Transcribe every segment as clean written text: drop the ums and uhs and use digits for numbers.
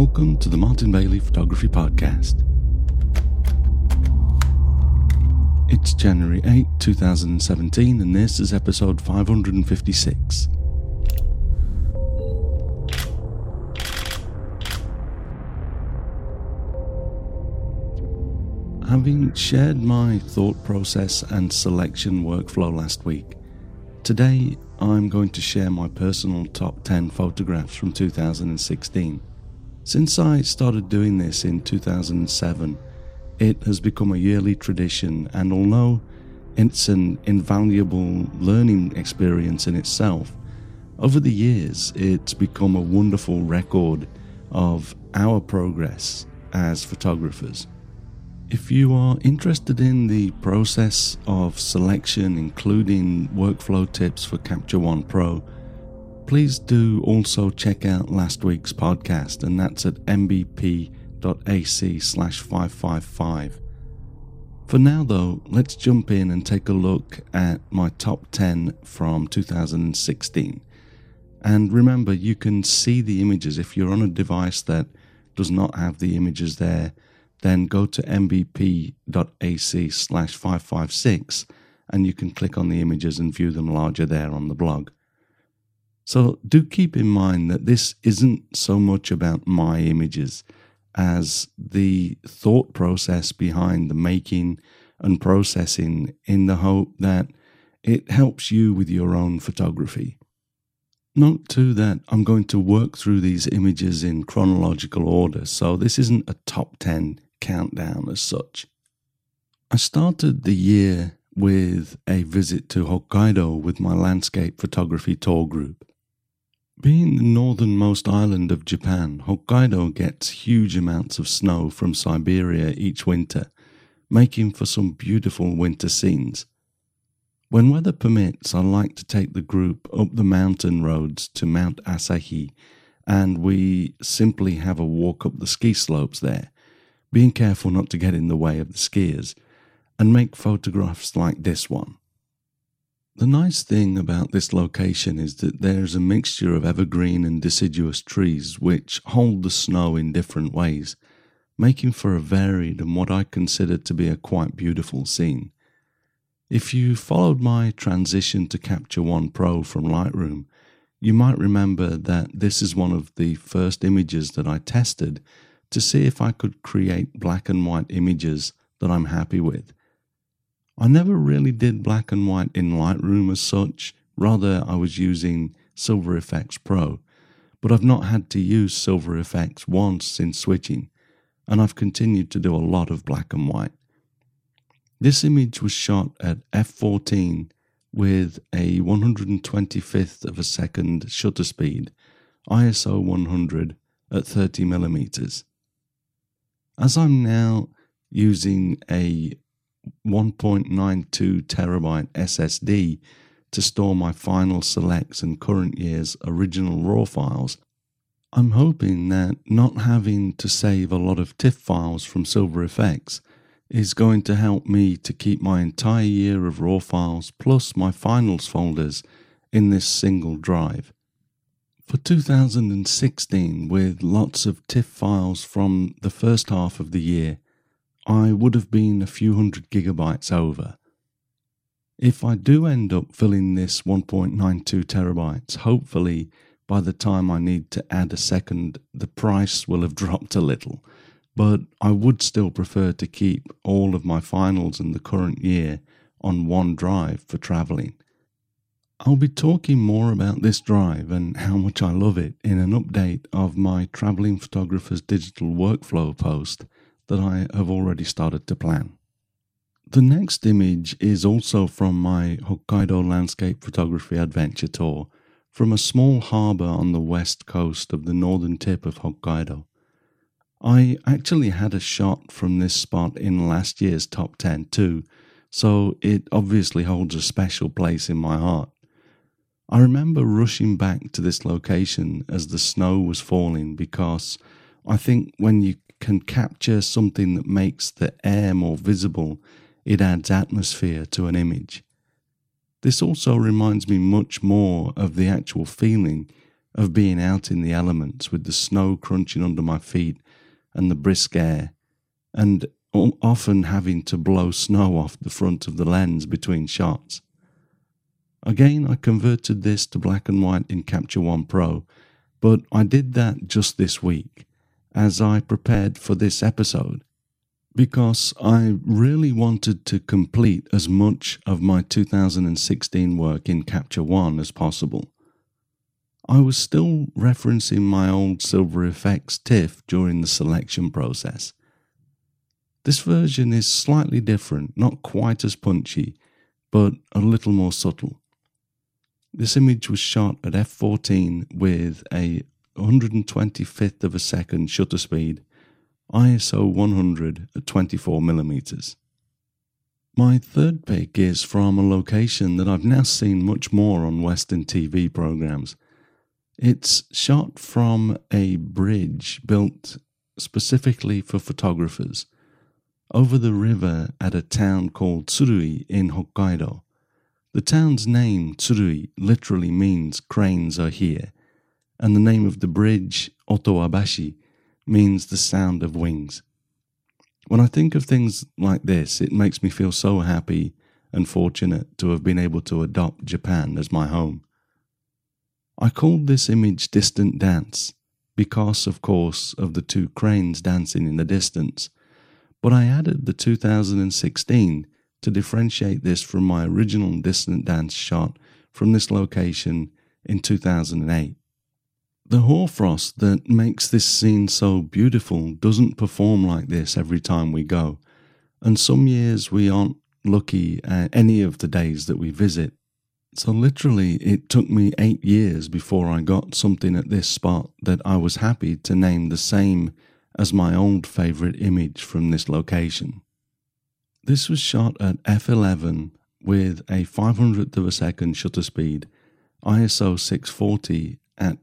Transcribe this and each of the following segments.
Welcome to the Martin Bailey Photography Podcast. It's January 8, 2017, and this is episode 556. Having shared my thought process and selection workflow last week, today I'm going to share my personal top 10 photographs from 2016. Since I started doing this in 2007, it has become a yearly tradition, and although it's an invaluable learning experience in itself, over the years it's become a wonderful record of our progress as photographers. If you are interested in the process of selection, including workflow tips for Capture One Pro, please do also check out last week's podcast, and that's at mbp.ac/555. For now though, let's jump in and take a look at my top 10 from 2016. And remember, you can see the images. If you're on a device that does not have the images there, then go to mbp.ac/556 and you can click on the images and view them larger there on the blog. So do keep in mind that this isn't so much about my images as the thought process behind the making and processing, in the hope that it helps you with your own photography. Note too that I'm going to work through these images in chronological order, so this isn't a top 10 countdown as such. I started the year with a visit to Hokkaido with my landscape photography tour group. Being the northernmost island of Japan, Hokkaido gets huge amounts of snow from Siberia each winter, making for some beautiful winter scenes. When weather permits, I like to take the group up the mountain roads to Mount Asahi, and we simply have a walk up the ski slopes there, being careful not to get in the way of the skiers, and make photographs like this one. The nice thing about this location is that there's a mixture of evergreen and deciduous trees which hold the snow in different ways, making for a varied and what I consider to be a quite beautiful scene. If you followed my transition to Capture One Pro from Lightroom, you might remember that this is one of the first images that I tested to see if I could create black and white images that I'm happy with. I never really did black and white in Lightroom as such, rather I was using Silver Efex Pro, but I've not had to use Silver Efex once since switching, and I've continued to do a lot of black and white. This image was shot at f/14 with a 125th of a second shutter speed, ISO 100 at 30mm. As I'm now using a 1.92 terabyte SSD to store my final selects and current year's original RAW files, I'm hoping that not having to save a lot of TIFF files from Silver Efex is going to help me to keep my entire year of RAW files plus my finals folders in this single drive. For 2016, with lots of TIFF files from the first half of the year, I would have been a few hundred gigabytes over. If I do end up filling this 1.92 terabytes, hopefully by the time I need to add a second, the price will have dropped a little, but I would still prefer to keep all of my finals in the current year on one drive for traveling. I'll be talking more about this drive and how much I love it in an update of my Traveling Photographer's Digital Workflow post that I have already started to plan. The next image is also from my Hokkaido Landscape Photography Adventure Tour, from a small harbour on the west coast of the northern tip of Hokkaido. I actually had a shot from this spot in last year's top 10 too, so it obviously holds a special place in my heart. I remember rushing back to this location as the snow was falling because I think when you can capture something that makes the air more visible, it adds atmosphere to an image. This also reminds me much more of the actual feeling of being out in the elements with the snow crunching under my feet and the brisk air, and often having to blow snow off the front of the lens between shots. Again, I converted this to black and white in Capture One Pro, but I did that just this week as I prepared for this episode, because I really wanted to complete as much of my 2016 work in Capture One as possible. I was still referencing my old Silver Efex TIFF during the selection process. This version is slightly different, not quite as punchy, but a little more subtle. This image was shot at f14 with a 125th of a second shutter speed, ISO 100 at 24mm. My third pick is from a location that I've now seen much more on Western TV programs. It's shot from a bridge built specifically for photographers over the river at a town called Tsurui in Hokkaido. The town's name, Tsurui, literally means cranes are here, and the name of the bridge, Otowabashi, means the sound of wings. When I think of things like this, it makes me feel so happy and fortunate to have been able to adopt Japan as my home. I called this image Distant Dance because, of course, of the two cranes dancing in the distance, but I added the 2016 to differentiate this from my original Distant Dance shot from this location in 2008. The hoarfrost that makes this scene so beautiful doesn't perform like this every time we go, and some years we aren't lucky at any of the days that we visit. So literally it took me 8 years before I got something at this spot that I was happy to name the same as my old favourite image from this location. This was shot at f11 with a 500th of a second shutter speed, ISO 640 at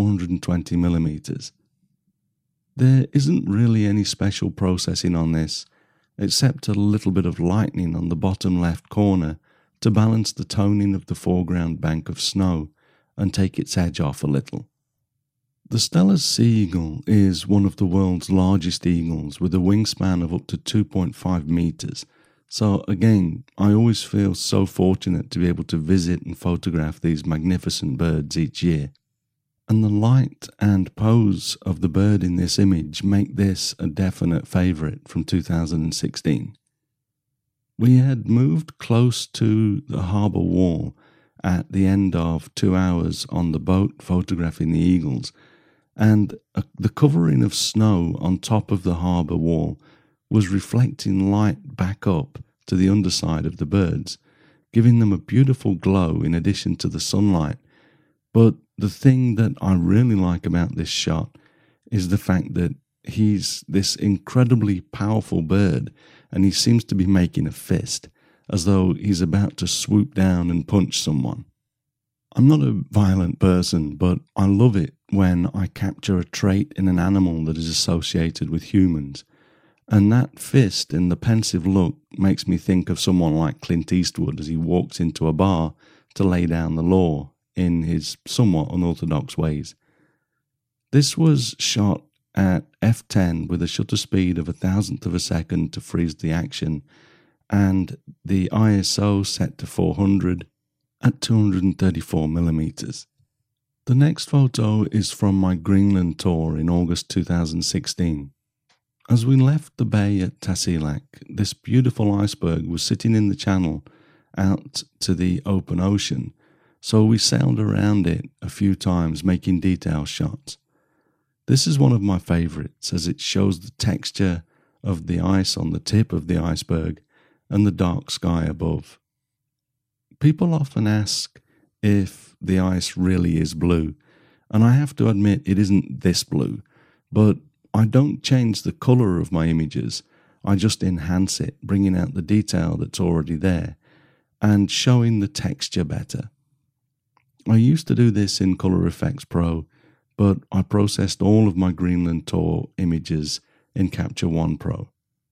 420mm. There isn't really any special processing on this, except a little bit of lightning on the bottom left corner to balance the toning of the foreground bank of snow and take its edge off a little. The Steller's sea eagle is one of the world's largest eagles with a wingspan of up to 2.5 meters. So again, I always feel so fortunate to be able to visit and photograph these magnificent birds each year. And the light and pose of the bird in this image make this a definite favourite from 2016. We had moved close to the harbour wall at the end of 2 hours on the boat photographing the eagles, and the covering of snow on top of the harbour wall was reflecting light back up to the underside of the birds, giving them a beautiful glow in addition to the sunlight. But the thing that I really like about this shot is the fact that he's this incredibly powerful bird, and he seems to be making a fist, as though he's about to swoop down and punch someone. I'm not a violent person, but I love it when I capture a trait in an animal that is associated with humans. And that fist and the pensive look makes me think of someone like Clint Eastwood as he walks into a bar to lay down the law in his somewhat unorthodox ways. This was shot at f10 with a shutter speed of 1,000th of a second to freeze the action, and the ISO set to 400 at 234mm. The next photo is from my Greenland tour in August 2016. As we left the bay at Tasiilaq, this beautiful iceberg was sitting in the channel out to the open ocean, so we sailed around it a few times making detail shots. This is one of my favourites as it shows the texture of the ice on the tip of the iceberg and the dark sky above. People often ask if the ice really is blue, and I have to admit it isn't this blue, but I don't change the colour of my images, I just enhance it, bringing out the detail that's already there and showing the texture better. I used to do this in Color Efex Pro, but I processed all of my Greenland tour images in Capture One Pro.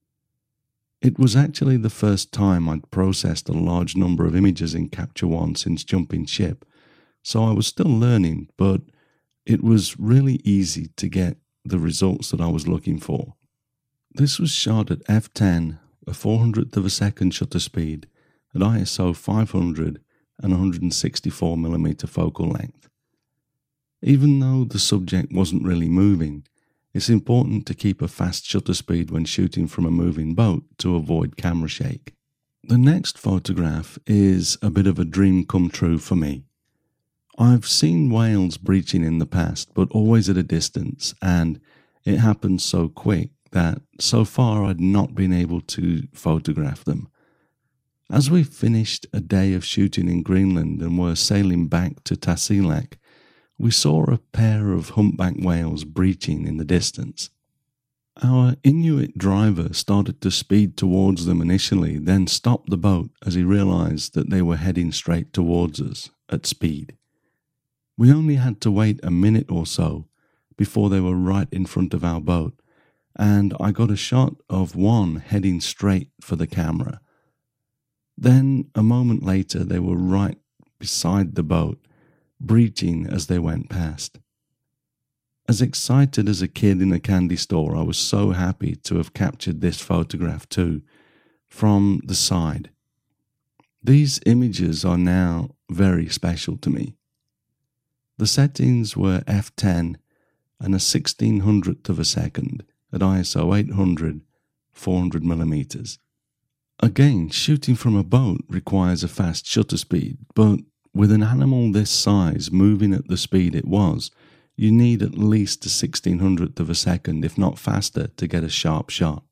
It was actually the first time I'd processed a large number of images in Capture One since jumping ship, so I was still learning, but it was really easy to get the results that I was looking for. This was shot at f10, a 400th of a second shutter speed, at ISO 500 and 164mm focal length. Even though the subject wasn't really moving, it's important to keep a fast shutter speed when shooting from a moving boat to avoid camera shake. The next photograph is a bit of a dream come true for me. I've seen whales breaching in the past, but always at a distance, and it happened so quick that so far I'd not been able to photograph them. As we finished a day of shooting in Greenland and were sailing back to Tasiilaq, we saw a pair of humpback whales breaching in the distance. Our Inuit driver started to speed towards them initially, then stopped the boat as he realized that they were heading straight towards us at speed. We only had to wait a minute or so before they were right in front of our boat, and I got a shot of one heading straight for the camera. Then, a moment later, they were right beside the boat, breaching as they went past. As excited as a kid in a candy store, I was so happy to have captured this photograph too, from the side. These images are now very special to me. The settings were f10 and a 1600th of a second at ISO 800, 400mm. Again, shooting from a boat requires a fast shutter speed, but with an animal this size moving at the speed it was, you need at least a 1600th of a second, if not faster, to get a sharp shot.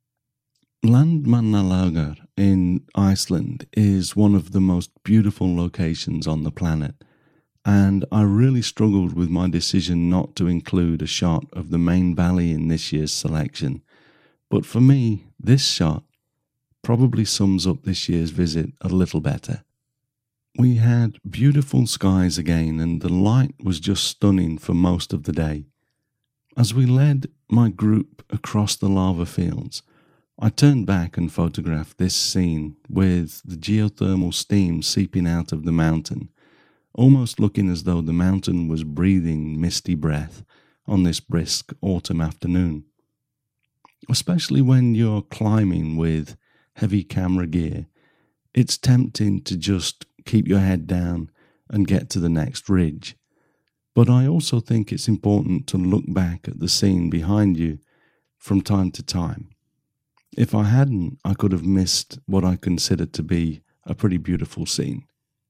Landmannalaugar in Iceland is one of the most beautiful locations on the planet, and I really struggled with my decision not to include a shot of the main valley in this year's selection. But for me, this shot probably sums up this year's visit a little better. We had beautiful skies again, and the light was just stunning for most of the day. As we led my group across the lava fields, I turned back and photographed this scene with the geothermal steam seeping out of the mountain, almost looking as though the mountain was breathing misty breath on this brisk autumn afternoon. Especially when you're climbing with heavy camera gear, it's tempting to just keep your head down and get to the next ridge. But I also think it's important to look back at the scene behind you from time to time. If I hadn't, I could have missed what I considered to be a pretty beautiful scene.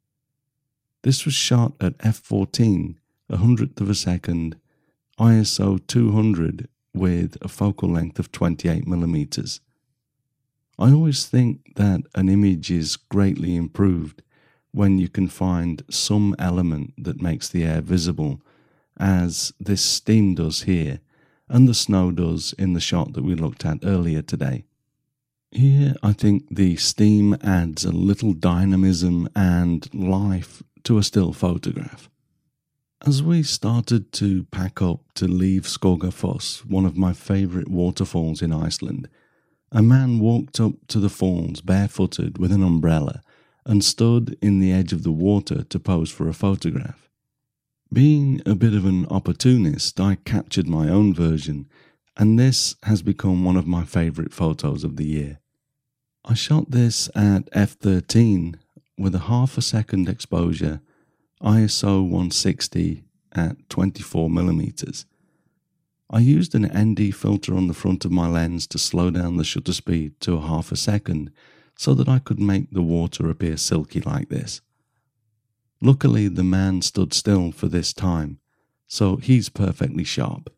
This was shot at f14, a 100th of a second, ISO 200 with a focal length of 28mm. I always think that an image is greatly improved when you can find some element that makes the air visible, as this steam does here, and the snow does in the shot that we looked at earlier today. Here, I think the steam adds a little dynamism and life to a still photograph. As we started to pack up to leave Skogafoss, one of my favourite waterfalls in Iceland, a man walked up to the falls barefooted with an umbrella and stood in the edge of the water to pose for a photograph. Being a bit of an opportunist, I captured my own version, and this has become one of my favourite photos of the year. I shot this at f13 with a half a second exposure, ISO 160 at 24mm. I used an ND filter on the front of my lens to slow down the shutter speed to a half a second so that I could make the water appear silky like this. Luckily, the man stood still for this time, so he's perfectly sharp.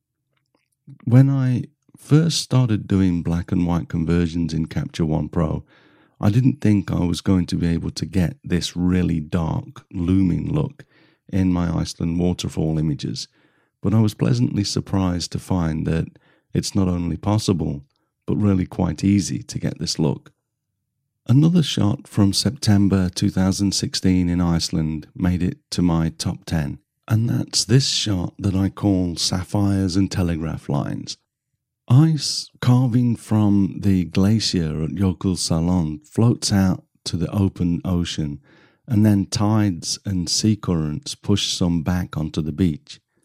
When I first started doing black and white conversions in Capture One Pro, I didn't think I was going to be able to get this really dark, looming look in my Iceland waterfall images, but I was pleasantly surprised to find that it's not only possible, but really quite easy to get this look. Another shot from September 2016 in Iceland made it to my top 10, and that's this shot that I call Sapphires and Telegraph Lines. Ice carving from the glacier at Jökulsárlón floats out to the open ocean, and then tides and sea currents push some back onto the beach.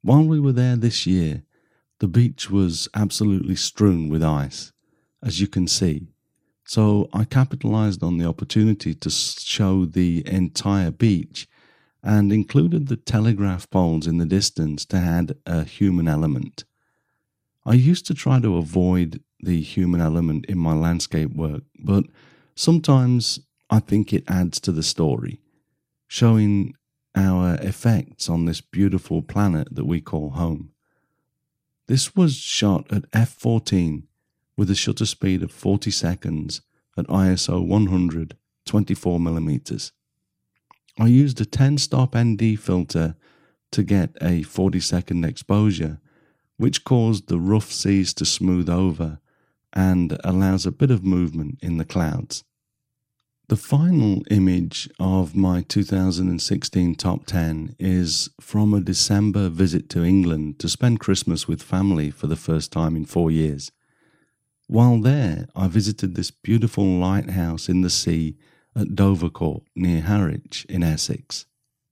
While we were there this year, the beach was absolutely strewn with ice, as you can see. So I capitalized on the opportunity to show the entire beach and included the telegraph poles in the distance to add a human element. I used to try to avoid the human element in my landscape work, but sometimes I think it adds to the story, showing our effects on this beautiful planet that we call home. This was shot at f/14 with a shutter speed of 40 seconds at ISO 100 24mm. I used a 10-stop ND filter to get a 40-second exposure, which caused the rough seas to smooth over and allows a bit of movement in the clouds. The final image of my 2016 top 10 is from a December visit to England to spend Christmas with family for the first time in 4 years. While there, I visited this beautiful lighthouse in the sea at Dovercourt near Harwich in Essex.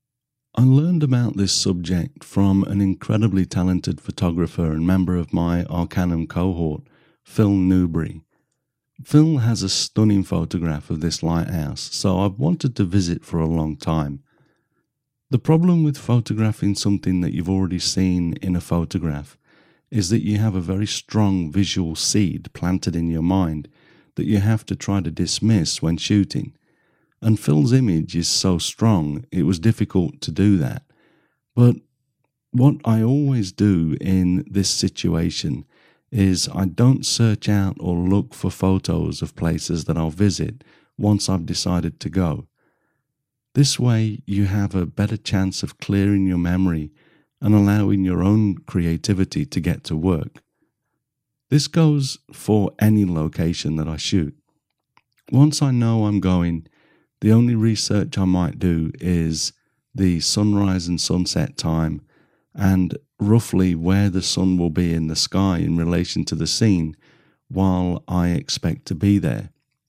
I learned about this subject from an incredibly talented photographer and member of my Arcanum cohort, Phil Newbury. Phil has a stunning photograph of this lighthouse, so I've wanted to visit for a long time. The problem with photographing something that you've already seen in a photograph is that you have a very strong visual seed planted in your mind that you have to try to dismiss when shooting. And Phil's image is so strong, it was difficult to do that. But what I always do in this situation is I don't search out or look for photos of places that I'll visit once I've decided to go. This way you have a better chance of clearing your memory and allowing your own creativity to get to work. This goes for any location that I shoot. Once I know I'm going, the only research I might do is the sunrise and sunset time and roughly where the sun will be in the sky in relation to the scene while I expect to be there.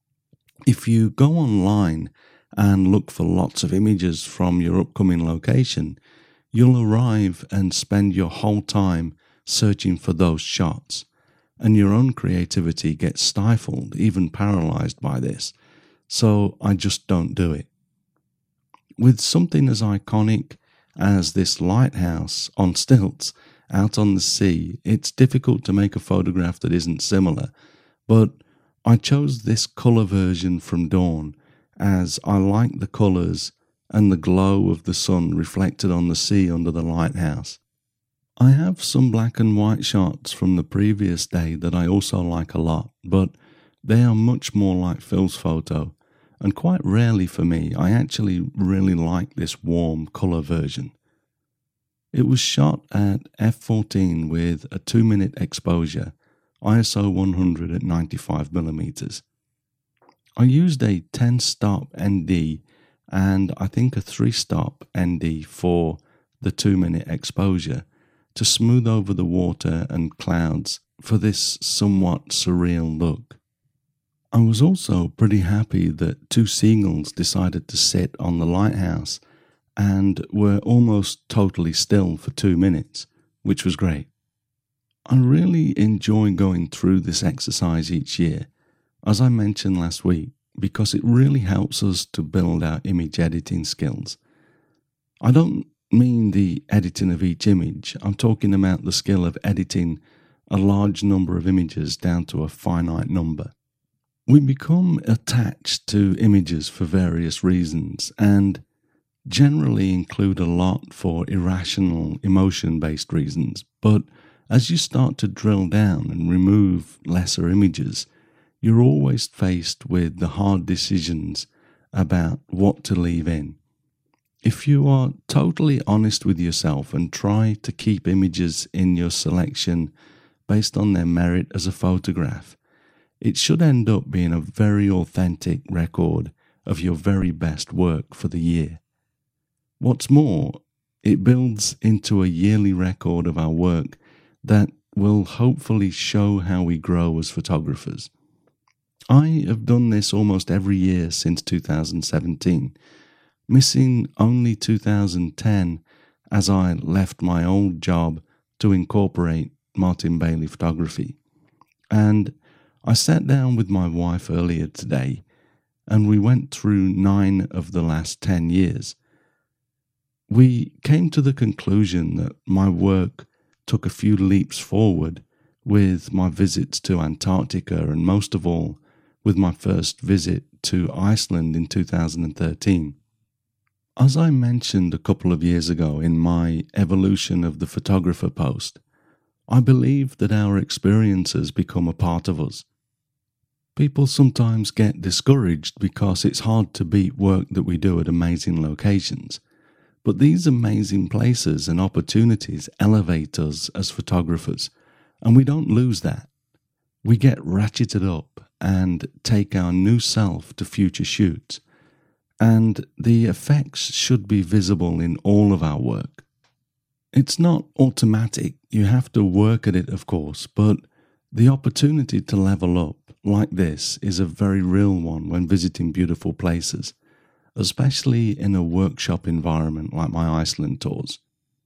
If you go online and look for lots of images from your upcoming location, you'll arrive and spend your whole time searching for those shots, and your own creativity gets stifled, even paralyzed by this. So I just don't do it. With something as iconic as this lighthouse on stilts out on the sea, it's difficult to make a photograph that isn't similar, but I chose this colour version from Dawn as I like the colours and the glow of the sun reflected on the sea under the lighthouse. I have some black and white shots from the previous day that I also like a lot, but they are much more like Phil's photo, and quite rarely for me, I actually really like this warm colour version. It was shot at f/14 with a 2-minute exposure, ISO 100 at 95mm. I used a 10-stop ND and I think a 3-stop ND for the 2-minute exposure to smooth over the water and clouds for this somewhat surreal look. I was also pretty happy that 2 seagulls decided to sit on the lighthouse and were almost totally still for 2 minutes, which was great. I really enjoy going through this exercise each year, as I mentioned last week, because it really helps us to build our image editing skills. I don't mean the editing of each image, I'm talking about the skill of editing a large number of images down to a finite number. We become attached to images for various reasons and generally include a lot for irrational, emotion-based reasons. But as you start to drill down and remove lesser images, you're always faced with the hard decisions about what to leave in. If you are totally honest with yourself and try to keep images in your selection based on their merit as a photograph, it should end up being a very authentic record of your very best work for the year. What's more, it builds into a yearly record of our work that will hopefully show how we grow as photographers. I have done this almost every year since 2017, missing only 2010 as I left my old job to incorporate Martin Bailey Photography. And I sat down with my wife earlier today and we went through 9 of the last 10 years. We came to the conclusion that my work took a few leaps forward with my visits to Antarctica and most of all with my first visit to Iceland in 2013. As I mentioned a couple of years ago in my Evolution of the Photographer post, I believe that our experiences become a part of us. People sometimes get discouraged because it's hard to beat work that we do at amazing locations, but these amazing places and opportunities elevate us as photographers, and we don't lose that. We get ratcheted up and take our new self to future shoots, and the effects should be visible in all of our work. It's not automatic, you have to work at it of course, but the opportunity to level up like this is a very real one when visiting beautiful places, especially in a workshop environment like my Iceland tours.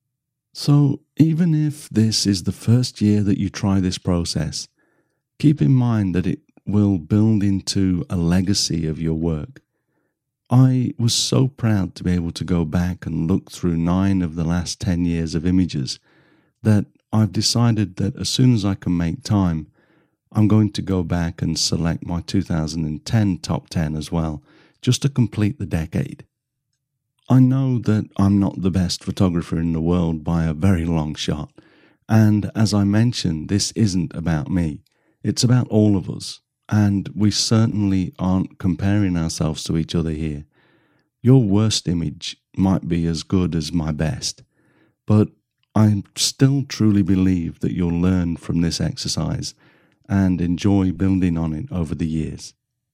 So even if this is the first year that you try this process, keep in mind that it will build into a legacy of your work. I was so proud to be able to go back and look through 9 of the last 10 years of images that I've decided that as soon as I can make time, I'm going to go back and select my 2010 top 10 as well, just to complete the decade. I know that I'm not the best photographer in the world by a very long shot, and as I mentioned, this isn't about me. It's about all of us, and we certainly aren't comparing ourselves to each other here. Your worst image might be as good as my best, but I still truly believe that you'll learn from this exercise and enjoy building on it over the years.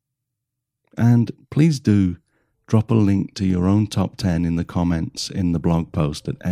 And please do drop a link to your own top 10 in the comments in the blog post at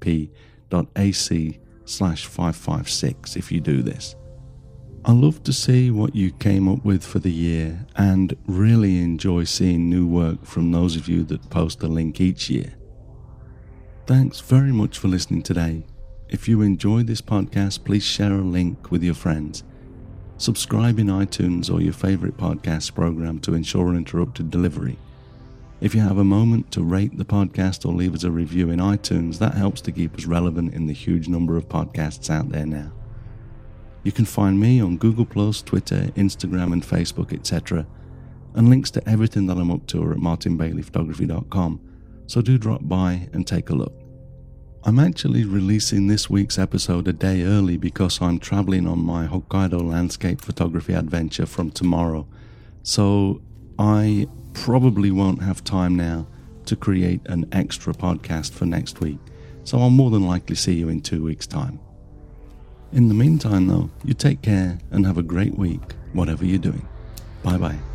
mbp.ac/556 if you do this. I love to see what you came up with for the year and really enjoy seeing new work from those of you that post a link each year. Thanks very much for listening today. If you enjoyed this podcast, please share a link with your friends. Subscribe in iTunes or your favorite podcast program to ensure uninterrupted delivery. If you have a moment to rate the podcast or leave us a review in iTunes, that helps to keep us relevant in the huge number of podcasts out there now. You can find me on Google+, Twitter, Instagram and Facebook, etc. And links to everything that I'm up to are at martinbaileyphotography.com, so do drop by and take a look. I'm actually releasing this week's episode a day early because I'm traveling on my Hokkaido landscape photography adventure from tomorrow, so I probably won't have time now to create an extra podcast for next week, so I'll more than likely see you in 2 weeks' time. In the meantime though, you take care and have a great week, whatever you're doing. Bye bye.